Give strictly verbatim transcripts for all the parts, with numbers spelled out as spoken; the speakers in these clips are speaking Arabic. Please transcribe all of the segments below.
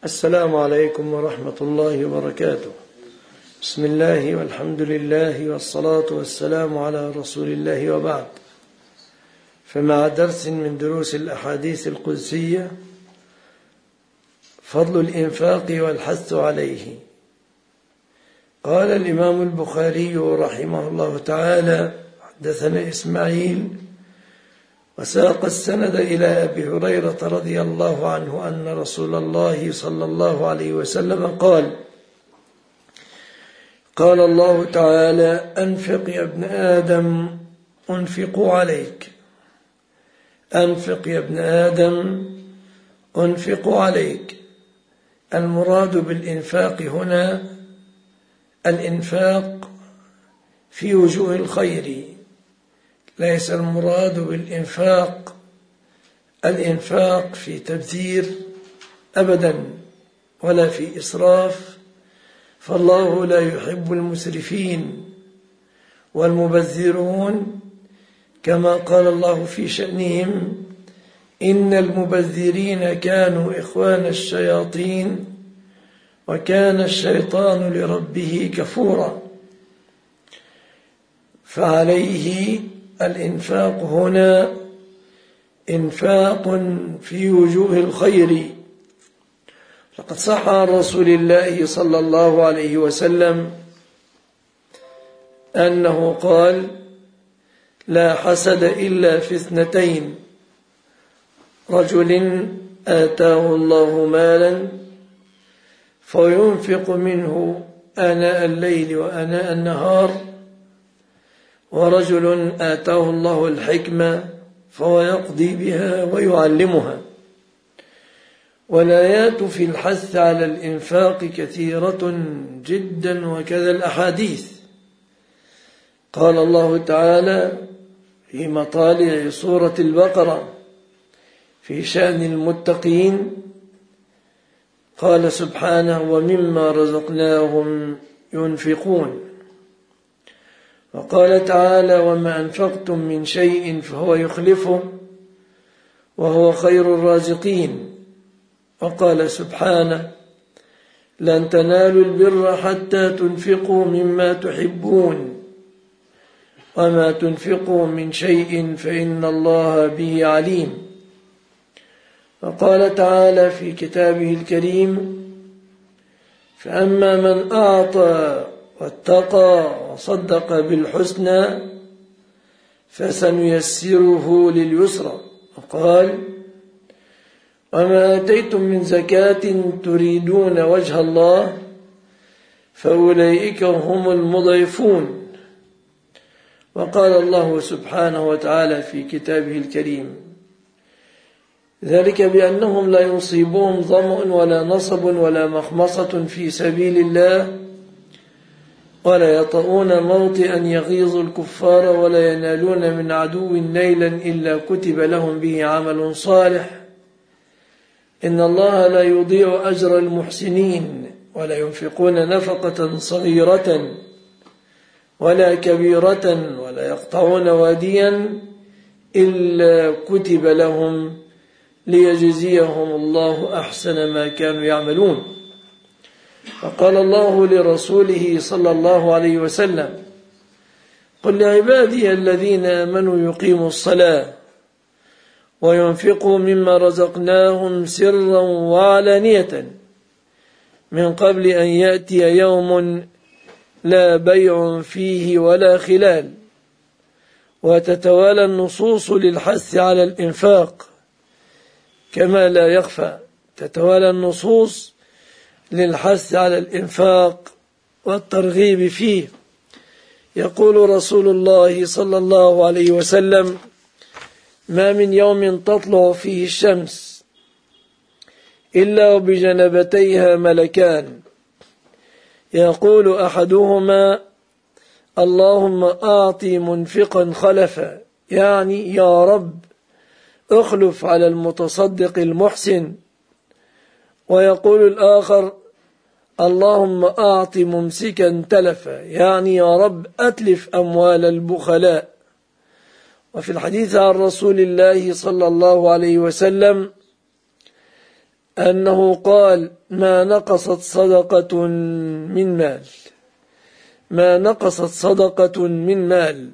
السلام عليكم ورحمة الله وبركاته. بسم الله والحمد لله والصلاة والسلام على رسول الله وبعد. فمع درس من دروس الأحاديث القدسية، فضل الإنفاق والحث عليه. قال الإمام البخاري رحمه الله تعالى: حدثنا إسماعيل، وساق السند إلى أبي هريرة رضي الله عنه أن رسول الله صلى الله عليه وسلم قال: قال الله تعالى: أنفق يا ابن آدم أنفق عليك. أنفق يا ابن آدم أنفق عليك. المراد بالإنفاق هنا الإنفاق في وجوه الخير، ليس المراد بالإنفاق الإنفاق في تبذير أبدا ولا في إسراف، فالله لا يحب المسرفين والمبذرون، كما قال الله في شأنهم: إن المبذرين كانوا إخوان الشياطين وكان الشيطان لربه كفورا. فعليه الإنفاق هنا إنفاق في وجوه الخير. لقد صح عن رسول الله صلى الله عليه وسلم أنه قال: لا حسد إلا في اثنتين: رجل آتاه الله مالا فينفق منه آناء الليل وآناء النهار، ورجل آتاه الله الحكمة فهو يقضي بها ويعلمها. والآيات في الحث على الإنفاق كثيرة جدا، وكذا الأحاديث. قال الله تعالى في مطالع سورة البقرة في شأن المتقين، قال سبحانه: ومما رزقناهم ينفقون. وقال تعالى: وما أنفقتم من شيء فهو يخلفه وهو خير الرازقين. وقال سبحانه: لن تنالوا البر حتى تنفقوا مما تحبون وما تنفقوا من شيء فإن الله به عليم. وقال تعالى في كتابه الكريم: فأما من أعطى واتقى وصدق بالحسنى فسنيسره لليسرى. وقال: وما آتيتم من زكاة تريدون وجه الله فأولئك هم المضعفون. وقال الله سبحانه وتعالى في كتابه الكريم: ذلك بأنهم لا يصيبهم ظمأ ولا نصب ولا مخمصة في سبيل الله ولا يطؤون موطئا يغيظ الكفار ولا ينالون من عدو نيلا إلا كتب لهم به عمل صالح إن الله لا يضيع أجر المحسنين. ولا ينفقون نفقة صغيرة ولا كبيرة ولا يقطعون واديا إلا كتب لهم ليجزيهم الله أحسن ما كانوا يعملون. فقال الله لرسوله صلى الله عليه وسلم: قل لعبادي الذين آمنوا يقيموا الصلاة وينفقوا مما رزقناهم سرا وعلانية من قبل أن يأتي يوم لا بيع فيه ولا خلال. وتتوالى النصوص للحث على الإنفاق كما لا يخفى، تتوالى النصوص للحث على الإنفاق والترغيب فيه. يقول رسول الله صلى الله عليه وسلم: ما من يوم تطلع فيه الشمس إلا وبجنبتيها ملكان، يقول أحدهما: اللهم أعطي منفقا خلفا، يعني يا رب اخلف على المتصدق المحسن. ويقول الآخر: اللهم أعط ممسكا تلفا، يعني يا رب أتلف أموال البخلاء. وفي الحديث عن رسول الله صلى الله عليه وسلم أنه قال ما نقصت صدقة من مال ما نقصت صدقة من مال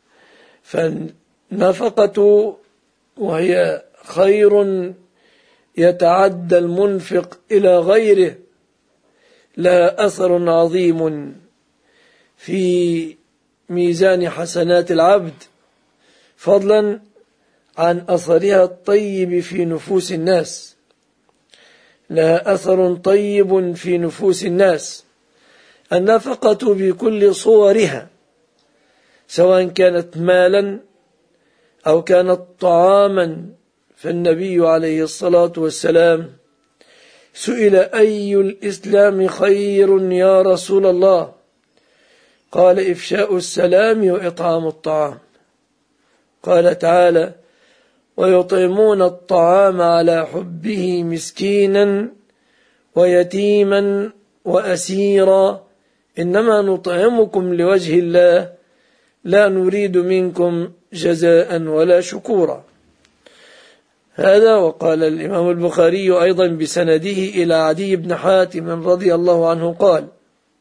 فالنفقة وهي خير يتعدى المنفق إلى غيره لها أثر عظيم في ميزان حسنات العبد فضلا عن أثرها الطيب في نفوس الناس لها أثر طيب في نفوس الناس النفقة بكل صورها سواء كانت مالا أو كانت طعاما فالنبي عليه الصلاة والسلام سئل أي الإسلام خير يا رسول الله قال إفشاء السلام وإطعام الطعام قال تعالى ويطعمون الطعام على حبه مسكينا ويتيما وأسيرا إنما نطعمكم لوجه الله لا نريد منكم جزاء ولا شكورا هذا. وقال الإمام البخاري أيضا بسنده إلى عدي بن حاتم رضي الله عنه قال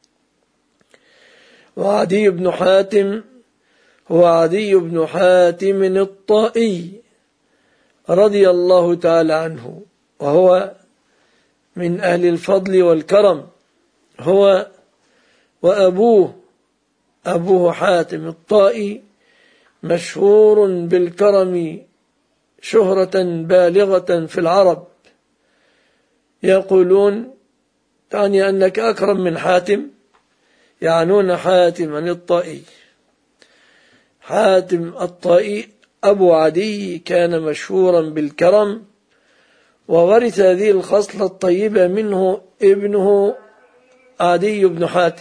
وعدي بن حاتم هو عدي بن حاتم الطائي رضي الله تعالى عنه وهو من أهل الفضل والكرم هو وأبوه أبوه حاتم الطائي مشهور بالكرم شهرة بالغة في العرب يقولون تعني أنك أكرم من حاتم يعنون حاتما الطائي حاتم الطائي أبو عدي كان مشهورا بالكرم وورث هذه الخصلة الطيبة منه ابنه عدي بن حاتم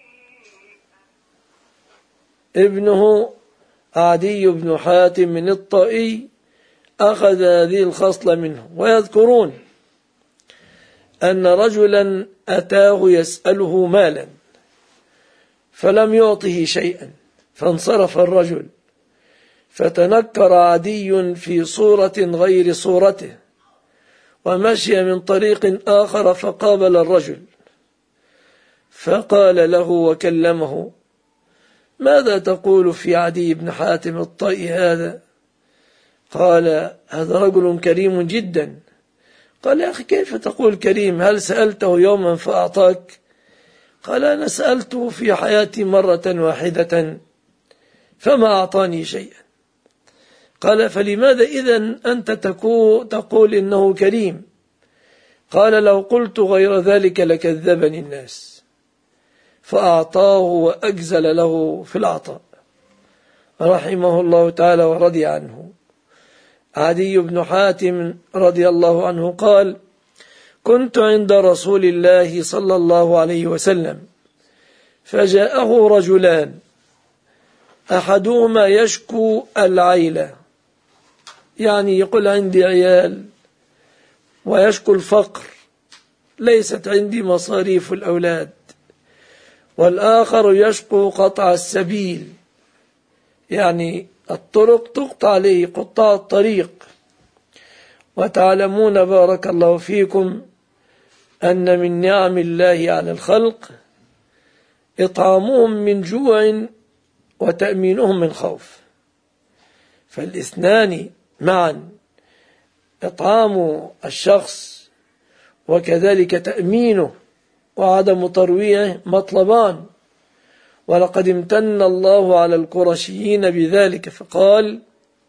ابنه عدي بن حاتم الطائي أخذ هذه الخصلة منه ويذكرون أن رجلا أتاه يسأله مالا فلم يعطه شيئا فانصرف الرجل فتنكر عدي في صورة غير صورته ومشي من طريق آخر فقابل الرجل فقال له وكلمه ماذا تقول في عدي بن حاتم الطائي هذا؟ قال هذا رجل كريم جدا. قال يا أخي كيف تقول كريم؟ هل سألته يوما فأعطاك؟ قال أنا سألته في حياتي مرة واحدة فما أعطاني شيئا. قال فلماذا إذن أنت تقول إنه كريم؟ قال لو قلت غير ذلك لكذبني الناس. فأعطاه وأجزل له في العطاء رحمه الله تعالى ورضي عنه. عدي بن حاتم رضي الله عنه قال كنت عند رسول الله صلى الله عليه وسلم فجاءه رجلان أحدهما يشكو العيلة يعني يقول عندي عيال ويشكو الفقر ليست عندي مصاريف الأولاد والآخر يشكو قطع السبيل يعني الطرق تقطع عليه قطاع الطريق وتعلمون بارك الله فيكم أن من نعم الله على الخلق إطعامهم من جوع وتأمينهم من خوف فالاثنان معا إطعام الشخص وكذلك تأمينه وعدم ترويعه مطلبان ولقد امتن الله على القرشيين بذلك فقال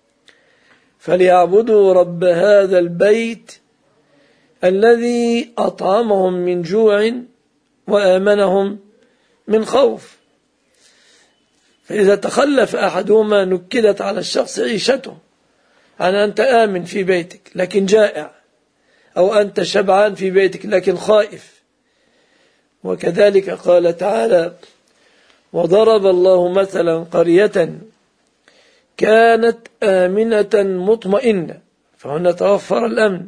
فليعبدوا رب هذا البيت الذي أطعمهم من جوع وآمنهم من خوف. فإذا تخلف أحدهما نكدت على الشخص عيشته عن أنت آمن في بيتك لكن جائع أو أنت شبعان في بيتك لكن خائف. وكذلك قال تعالى وضرب الله مثلا قرية كانت آمنة مطمئنة فهنا توفر الأمن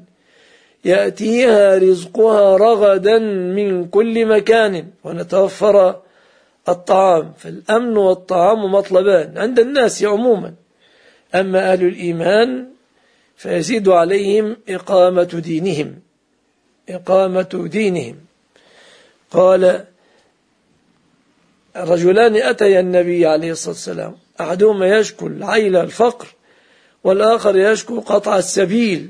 يأتيها رزقها رغدا من كل مكان ونتوفر الطعام فالأمن والطعام مطلبان عند الناس عموما. أما أهل الإيمان فيزيد عليهم إقامة دينهم إقامة دينهم. قال رجلان أتيا النبي عليه الصلاة والسلام، أحدهما يشكو العيل الفقر والآخر يشكو قطع السبيل،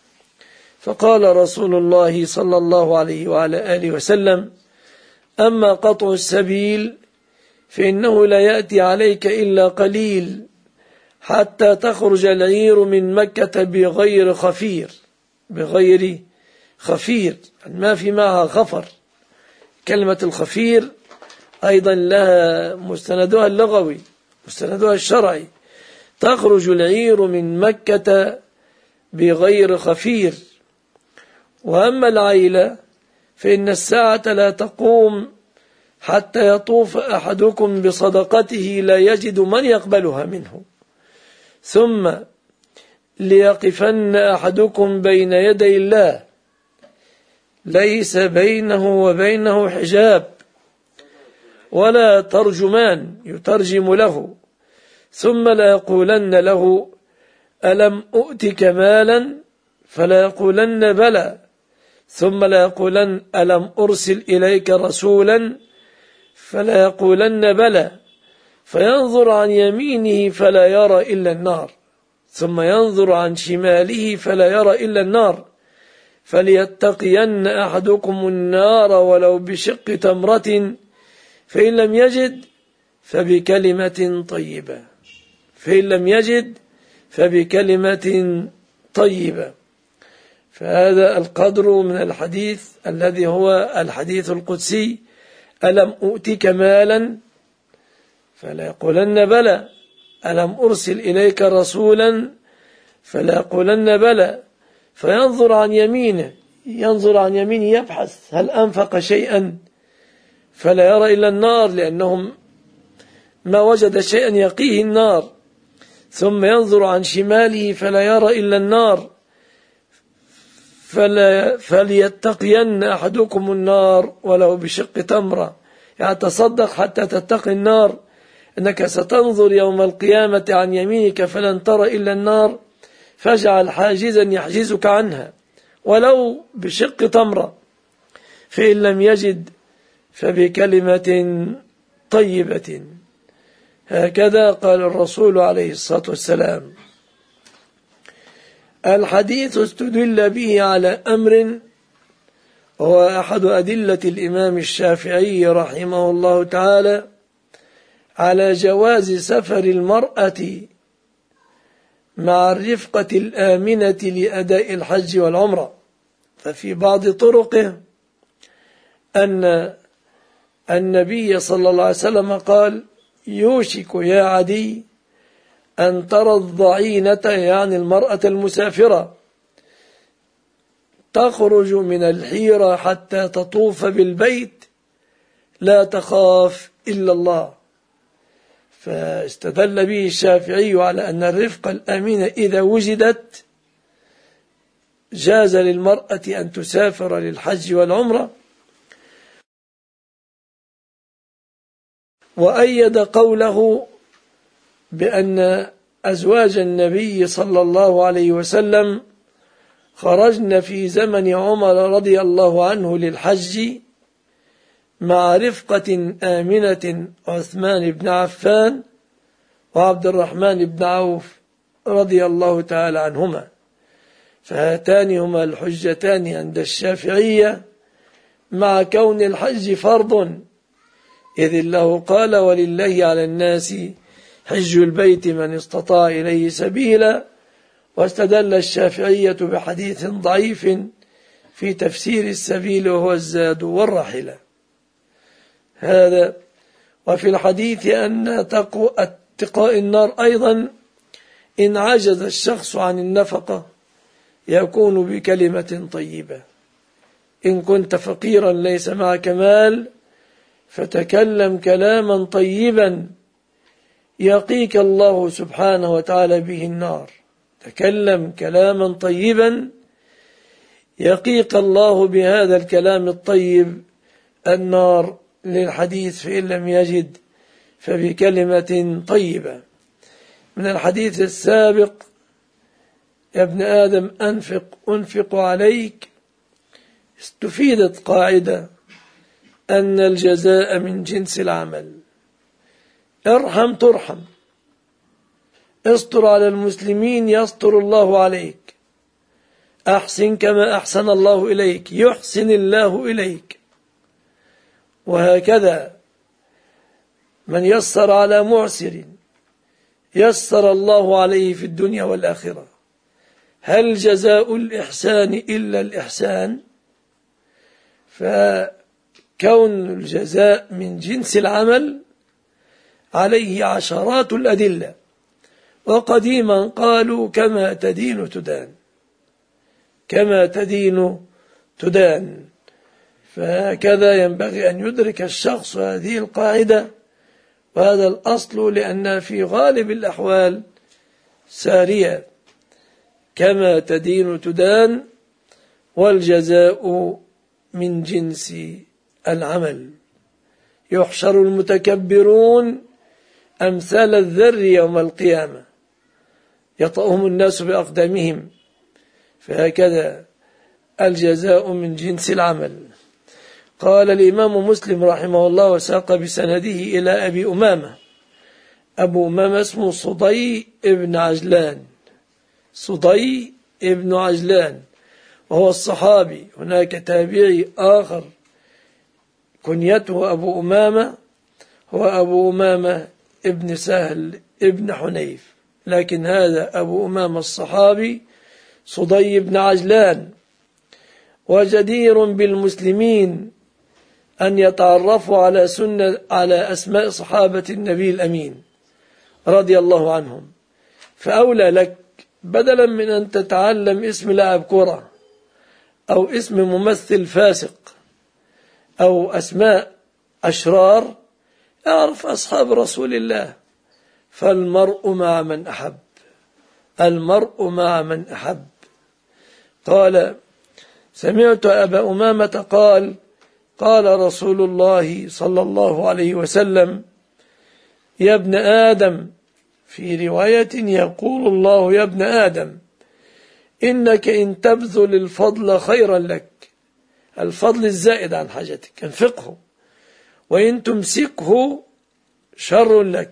فقال رسول الله صلى الله عليه وعلى آله وسلم: أما قطع السبيل فإنه لا يأتي عليك إلا قليل حتى تخرج العير من مكة بغير خفير، بغير خفير ما في معها غفر. كلمة الخفير أيضا لها مستندها اللغوي مستندها الشرعي. تخرج العير من مكة بغير خفير. وأما العيلة فإن الساعة لا تقوم حتى يطوف أحدكم بصدقته لا يجد من يقبلها منه، ثم ليقفن أحدكم بين يدي الله ليس بينه وبينه حجاب ولا ترجمان يترجم له، ثم لا يقولن له: ألم أؤتك مالا؟ فلا يقولن: بلى. ثم لا يقولن: ألم أرسل إليك رسولا؟ فلا يقولن: بلى. فينظر عن يمينه فلا يرى إلا النار، ثم ينظر عن شماله فلا يرى إلا النار، فليتقين أحدكم النار ولو بشق تمرة، فإن لم يجد فبكلمة طيبة فإن لم يجد فبكلمة طيبة. فهذا القدر من الحديث الذي هو الحديث القدسي: ألم أؤتك مالا؟ فلا يقولن: بلى. ألم أرسل إليك رسولا؟ فلا يقولن: بلى. فينظر عن يمينه ينظر عن يمينه يبحث هل أنفق شيئا، فلا يرى إلا النار لأنهم ما وجد شيئا يقيه النار. ثم ينظر عن شماله فلا يرى إلا النار، فلا فليتقين أحدكم النار ولو بشق تمرة. يعني تصدق حتى تتقي النار، أنك ستنظر يوم القيامة عن يمينك فلن ترى إلا النار، فاجعل حاجزا يحجزك عنها ولو بشق تمرة. فإن لم يجد فبكلمة طيبة. هكذا قال الرسول عليه الصلاة والسلام. الحديث استدل به على أمر هو أحد أدلة الإمام الشافعي رحمه الله تعالى على جواز سفر المرأة مع الرفقة الآمنة لأداء الحج والعمرة. ففي بعض طرقه أن النبي صلى الله عليه وسلم قال: يوشك يا عدي أن ترى الضعينة، يعني المرأة المسافرة، تخرج من الحيرة حتى تطوف بالبيت لا تخاف إلا الله. فاستدل به الشافعي على أن الرفقة الأمينة إذا وجدت جاز للمرأة أن تسافر للحج والعمرة. وأيد قوله بأن أزواج النبي صلى الله عليه وسلم خرجن في زمن عمر رضي الله عنه للحج مع رفقة آمنة عثمان بن عفان وعبد الرحمن بن عوف رضي الله تعالى عنهما. فهاتان هما الحجتان عند الشافعية، مع كون الحج فرض، إذ الله قال: ولله على الناس حج البيت من استطاع إليه سبيلا. واستدل الشافعية بحديث ضعيف في تفسير السبيل وهو الزاد والراحلة. هذا. وفي الحديث أن اتقاء النار أيضا إن عجز الشخص عن النفقة يكون بكلمة طيبة. إن كنت فقيرا ليس معك مال فتكلم كلاما طيبا يقيك الله سبحانه وتعالى به النار. تكلم كلاما طيبا يقيك الله بهذا الكلام الطيب النار. للحديث: فإن لم يجد فبكلمة طيبة. من الحديث السابق: يا ابن آدم أنفق أنفق عليك، استفيدت قاعدة أن الجزاء من جنس العمل. ارحم ترحم، استر على المسلمين يستر الله عليك، أحسن كما أحسن الله إليك يحسن الله إليك. وهكذا من يسر على معسر يسر الله عليه في الدنيا والآخرة. هل جزاء الإحسان إلا الإحسان؟ فكون الجزاء من جنس العمل عليه عشرات الأدلة، وقديما قالوا كما تدين تدان، كما تدين تدان. فهكذا ينبغي أن يدرك الشخص هذه القاعدة وهذا الأصل، لأن في غالب الأحوال سارية، كما تدين تدان، والجزاء من جنس العمل. يحشر المتكبرون أمثال الذر يوم القيامة يطأهم الناس بأقدامهم، فهكذا الجزاء من جنس العمل. قال الإمام مسلم رحمه الله وساق بسنده إلى أبي أمامة. أبو أمامة اسمه صدي ابن عجلان، صدي ابن عجلان، وهو الصحابي. هناك تابعي آخر كنيته أبو أمامة، هو أبو أمامة ابن سهل ابن حنيف، لكن هذا أبو أمامة الصحابي صدي بن عجلان. وجدير بالمسلمين أن يتعرفوا على سنة على أسماء صحابة النبي الأمين رضي الله عنهم، فأولى لك بدلا من أن تتعلم اسم لاعب كرة أو اسم ممثل فاسق أو أسماء أشرار، اعرف أصحاب رسول الله. فالمرء مع من أحب، المرء مع من أحب. قال سمعت أبا أمامة قال قال رسول الله صلى الله عليه وسلم يا ابن آدم، في رواية يقول الله يا ابن آدم إنك إن تبذل الفضل خيرا لك، الفضل الزائد عن حاجتك انفقه، وإن تمسكه شر لك،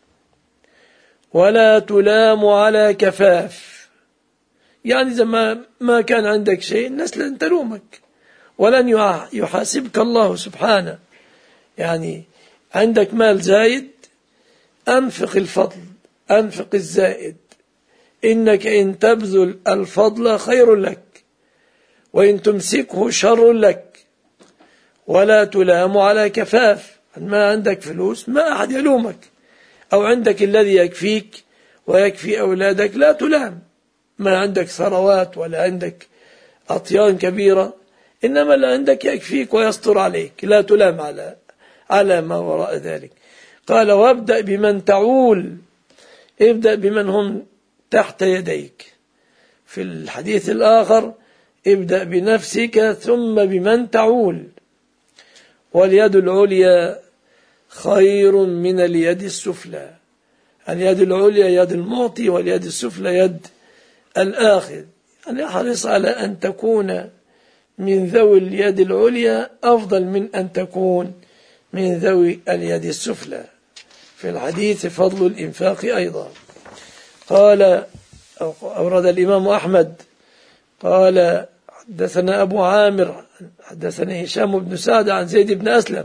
ولا تلام على كفاف. يعني إذا ما, ما كان عندك شيء الناس لن تلومك ولن يحاسبك الله سبحانه. يعني عندك مال زايد أنفق الفضل، أنفق الزائد. إنك إن تبذل الفضل خير لك، وإن تمسكه شر لك، ولا تلام على كفاف. ما عندك فلوس ما أحد يلومك، أو عندك الذي يكفيك ويكفي أولادك لا تلام. ما عندك ثروات ولا عندك أطيان كبيرة، إنما اللي عندك يكفيك ويستر عليك، لا تلام على على ما وراء ذلك. قال وابدأ بمن تعول، ابدأ بمن هم تحت يديك. في الحديث الآخر ابدأ بنفسك ثم بمن تعول. واليد العليا خير من اليد السفلى. اليد العليا يد المعطي، واليد السفلى يد الآخذ. يعني احرص على أن تكون من ذوي اليد العليا أفضل من أن تكون من ذوي اليد السفلى. في الحديث فضل الإنفاق أيضا. قال أورد الإمام أحمد قال حدثنا أبو عامر حدثنا هشام بن سعد عن زيد بن أسلم.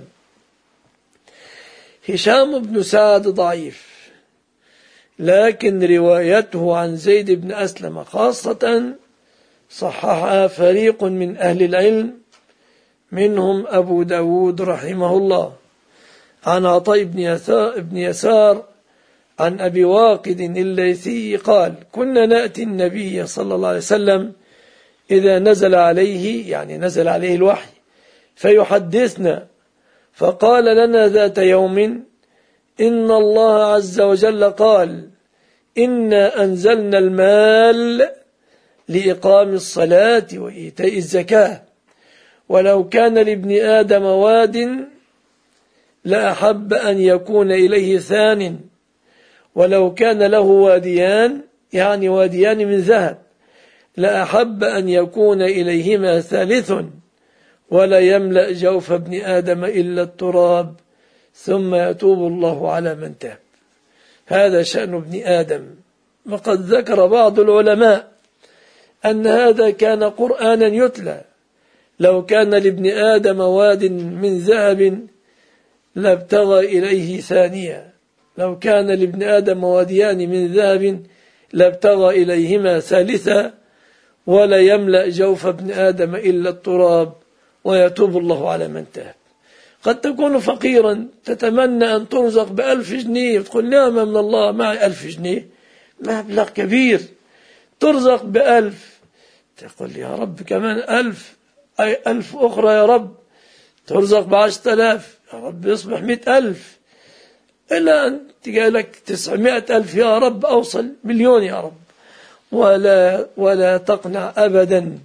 هشام بن سعد ضعيف، لكن روايته عن زيد بن أسلم خاصة صححها فريق من أهل العلم، منهم أبو داود رحمه الله، عن عطاء بن يسار عن أبي واقد الليثي قال كنا نأتي النبي صلى الله عليه وسلم إذا نزل عليه، يعني نزل عليه الوحي، فيحدثنا، فقال لنا ذات يوم إن الله عز وجل قال إنا أنزلنا المال لإقام الصلاة وإيتاء الزكاة، ولو كان لابن آدم واد لأحب أن يكون إليه ثان، ولو كان له واديان، يعني واديان من ذهب، لأحب أن يكون إليهما ثالث، ولا يملأ جوف ابن آدم إلا التراب ثم يتوب الله على من تاب. هذا شأن ابن آدم. وقد ذكر بعض العلماء أن هذا كان قرآنا يتلى. لو كان لابن آدم واد من ذهب لابتغى إليه ثانيا. لو كان لابن آدم واديان من ذهب لابتغى إليهما ثالثا ولا يملأ جوف ابن آدم إلا التراب ويتوب الله على من تاب. قد تكون فقيرا تتمنى أن ترزق بألف جنيه وتقول نعمة من الله معي ألف جنيه مبلغ كبير. ترزق بألف تقول يا رب كمان ألف أي ألف أخرى يا رب. ترزق بعشرة آلاف يا رب يصبح مئة ألف إلا أن تجالك تسعمائة ألف يا رب أوصل مليون يا رب. ولا, ولا تقنع أبدا.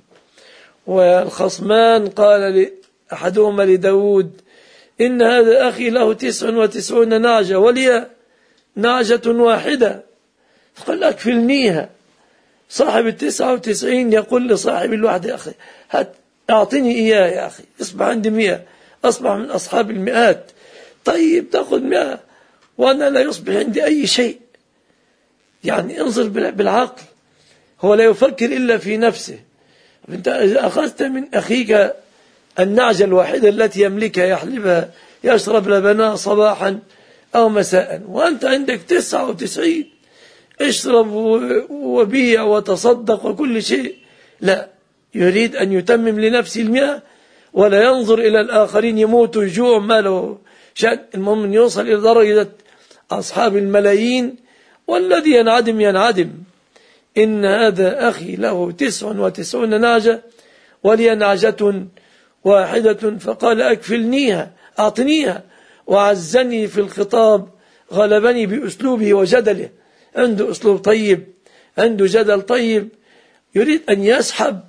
والخصمان قال أحدهما لداود إن هذا أخي له تسع وتسعون نعجة ولي نعجة واحدة فقال أكفلنيها. صاحب التسعة وتسعين يقول لصاحب الواحدة يا أخي هات أعطني إياه يا أخي أصبح عندي مئة أصبح من أصحاب المئات. طيب تأخذ مئة وأنا لا يصبح عندي أي شيء. يعني انظر بالعقل. هو لا يفكر إلا في نفسه. أنت إذا أخذت من أخيك النعجة الواحدة التي يملكها يحلبها يشرب لبنها صباحا أو مساء وأنت عندك تسعة وتسعين اشرب وبيع وتصدق وكل شيء. لا يريد أن يتمم لنفسه المئة ولا ينظر إلى الآخرين يموتوا يجوع ما له شأن. المهم أن يوصل إلى درجة أصحاب الملايين والذي ينعدم ينعدم. إن هذا أخي له تسع وتسعون نعجة ولي نعجة واحدة فقال أكفلنيها أعطنيها. وعزني في الخطاب غلبني بأسلوبه وجدله. عنده أسلوب طيب عنده جدل طيب يريد أن يسحب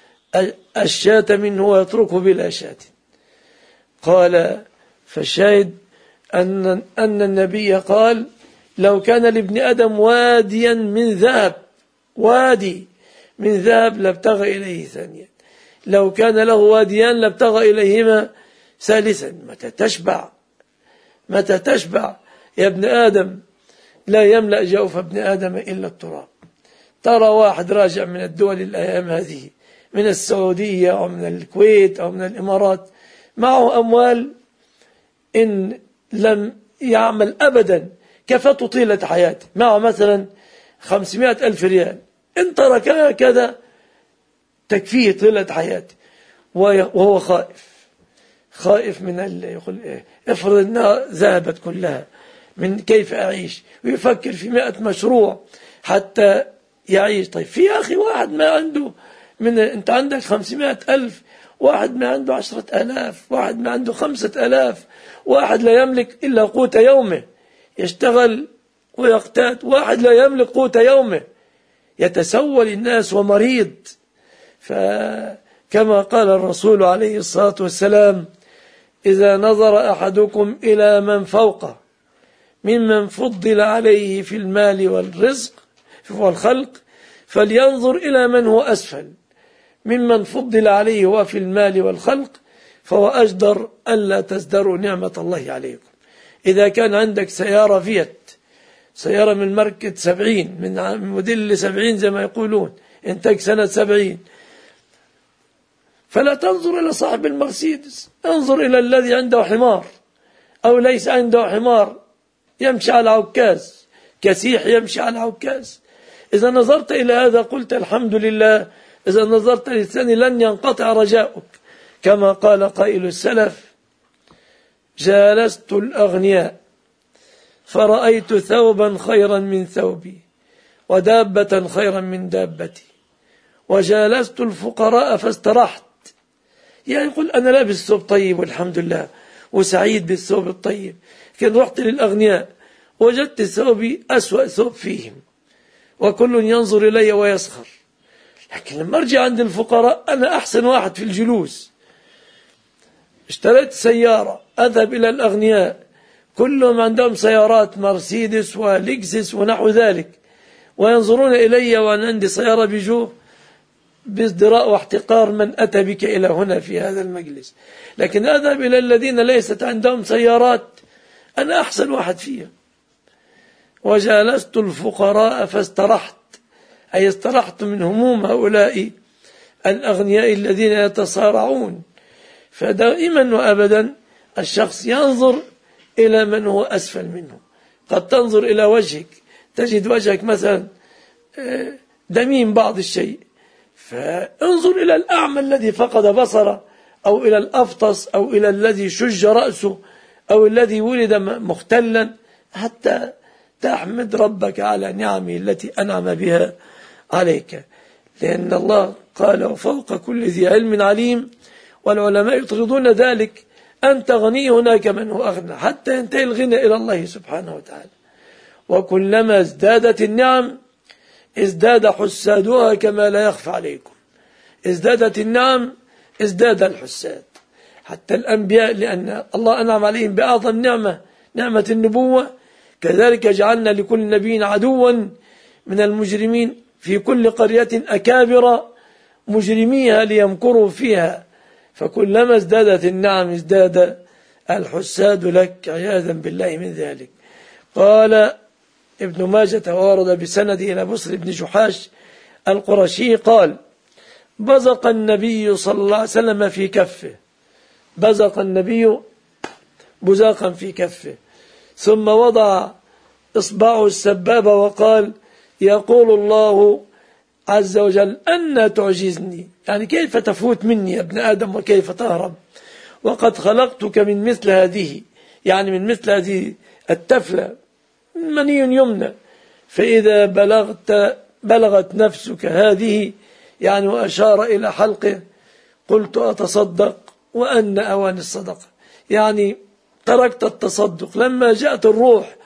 الشاة منه ويتركه بلا شاة. قال فالشاهد أن, أن النبي قال لو كان لابن آدم واديا من ذهب وادي من ذهب لابتغى إليه ثانيا. لو كان له واديان لابتغى إليهما ثالثا. متى تشبع متى تشبع يا ابن آدم. لا يملأ جوف ابن آدم إلا التراب. ترى واحد راجع من الدول الأيام هذه من السعودية أو من الكويت أو من الإمارات معه أموال إن لم يعمل أبدا كفته طيلة حياته. معه مثلا خمسمائة ألف ريال إن تركها كذا تكفيه طيلة حياته وهو خائف خائف من اللي يقول إيه افرض أنها ذهبت كلها من كيف أعيش ويفكر في مئة مشروع حتى يعيش. طيب في أخي واحد ما عنده من أنت عندك خمسمائة ألف واحد ما عنده عشرة ألاف واحد ما عنده خمسة ألاف واحد لا يملك إلا قوت يومه يشتغل ويقتات واحد لا يملك قوت يومه يتسول الناس ومريض. فكما قال الرسول عليه الصلاة والسلام إذا نظر أحدكم إلى من فوقه ممن فضل عليه في المال والرزق والخلق فلينظر إلى من هو أسفل ممن فضل عليه وفي المال والخلق فهو أجدر ألا تزدروا نعمة الله عليكم. إذا كان عندك سيارة فيت سيارة من ماركة سبعين من موديل سبعين زي ما يقولون إنتاج سنة سبعين فلا تنظر إلى صاحب المرسيدس انظر إلى الذي عنده حمار أو ليس عنده حمار يمشي على عكاز كسيح يمشي على عكاز. إذا نظرت إلى هذا قلت الحمد لله. إذا نظرت للثاني لن ينقطع رجاؤك. كما قال قائل السلف جالست الأغنياء فرأيت ثوبا خيرا من ثوبي ودابة خيرا من دابتي وجالست الفقراء فاسترحت. يعني يقول أنا لابس ثوب طيب والحمد لله وسعيد بالثوب الطيب. كان رحت للأغنياء وجدت ثوبي أسوأ ثوب فيهم وكل ينظر إلي ويسخر. لكن لما أرجع عند الفقراء أنا أحسن واحد في الجلوس. اشتريت سيارة أذهب إلى الأغنياء كلهم عندهم سيارات مرسيدس ولكزس ونحو ذلك وينظرون إلي وأنا عندي سيارة بيجو بازدراء واحتقار من أتى بك إلى هنا في هذا المجلس، لكن أذهب إلى الذين ليست عندهم سيارات، أنا أحسن واحد فيها. وجالست الفقراء فاسترحت، أي استرحت من هموم هؤلاء الأغنياء الذين يتصارعون. فدائما وأبدا الشخص ينظر إلى من هو أسفل منه. قد تنظر إلى وجهك تجد وجهك مثلا دميم بعض الشيء، فانظر إلى الأعمى الذي فقد بصره، أو إلى الأفطس، أو إلى الذي شج رأسه، أو الذي ولد مختلا، حتى تحمد ربك على نعمه التي أنعم بها عليك. لأن الله قال وفوق كل ذي علم عليم، والعلماء يطردون ذلك، أنت غني هناك من هو أغنى، حتى ينتهي الغنى إلى الله سبحانه وتعالى. وكلما ازدادت النعم ازداد حسادها كما لا يخفى عليكم. ازدادت النعم ازداد الحساد، حتى الأنبياء لأن الله أنعم عليهم بأعظم نعمة، نعمة النبوة، كذلك جعلنا لكل نبي عدوا من المجرمين في كل قرية أكابر مجرميها ليمكروا فيها. فكلما ازدادت النعم ازداد الحساد لك، عياذا بالله من ذلك. قال ابن ماجة وورد بسند إلى بصر بن جحاش القرشي قال بزق النبي صلى الله عليه وسلم في كفه، بزق النبي بزاقا في كفه، ثم وضع إصبعه السبابة وقال يقول الله عز وجل أن تعجزني، يعني كيف تفوت مني يا ابن آدم وكيف تهرب، وقد خلقتك من مثل هذه، يعني من مثل هذه التفلة مني يمنى، فإذا بلغت بلغت نفسك هذه، يعني وأشار إلى حلقه، قلت أتصدق وأن أوان الصدقة، يعني تركت التصدق. لما جاءت الروح